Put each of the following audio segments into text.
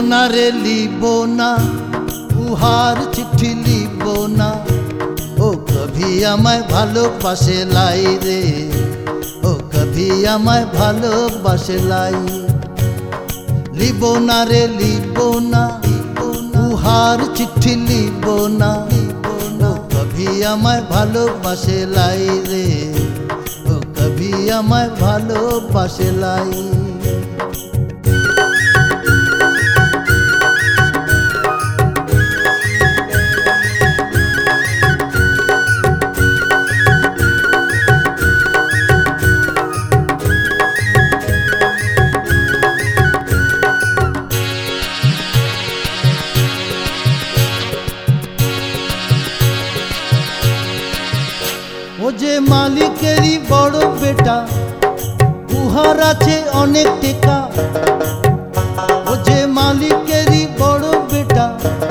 না রে লিব না, উহার চিঠি লিব না। ও কভি আমায় ভালোবাসে লাই রে, ও কভি আমায় ভালোবাসে লাই। লিব না রে লিব না, উহার চিঠি লিব না। ও কভি আমায় ভালোবাসে লাই রে, ও কভি আমায় ভালোবাসে লাই। ও যে মালিকেরই বড় বেটা, উহার আছে অনেক টেকা। ও যে মালিকেরই বড় বেটা,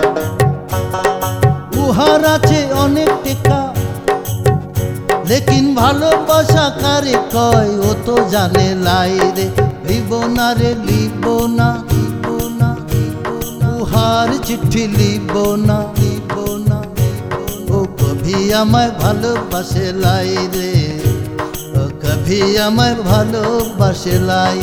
উহার আছে অনেক টেকা। লেকিন ভালোবাসা কারে কয় ও তো জানে লাই রে। লিব না রে লিব না, উহার চিঠি লিব না। ও কভি আমায় ভালোবাসে লাই রে, ও কভি আমায় ভালোবাসে লাই।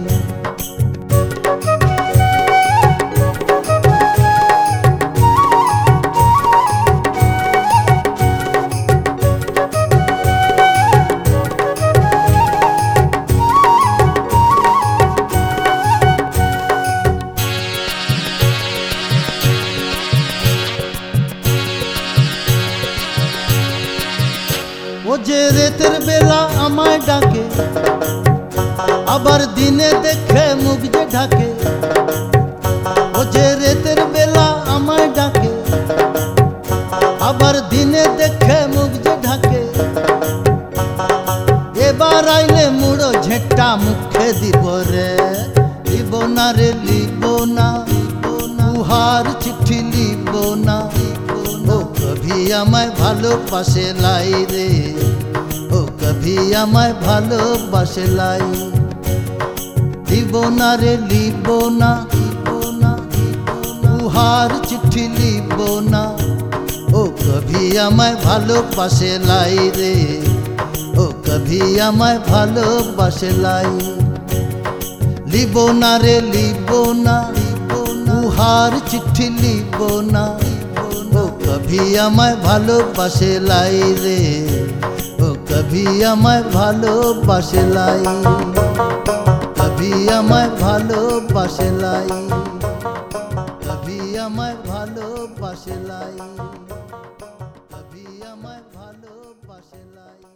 ও যে রাতের বেলা আমায় ডাকে, আবার দিনে দেখে মুখ যে ঢাকে। ও যে রাতের বেলা আমায় ডাকে, আবার দিনে দেখে মুখ যে ঢাকে। এবার আইলে মুড়ো ঝেঁটা মুখে দিব রে। লিব না রে লিব না, উহার চিঠি লিব না। ও কভি আমায় ভালোবাসে লাই রে, ও কভি আমায় ভালোবাসে লাই। লিব না রে লিব না, উহার চিঠি লিব না। ও কভি আমায় ভালোবাসে লাই রে, ও কভি আমায় ভালোবাসে লাই। লিব না রে লিব না, উহার চিঠি লিব না। ও কভি আমায় ভালোবাসে লাই রে, ও কভি আমায় ভালোবাসে লাই। কভি আমায় ভালোবাসে লাই, কভি আমায় ভালোবাসে লাই, কভি আমায় ভালোবাসে লাই।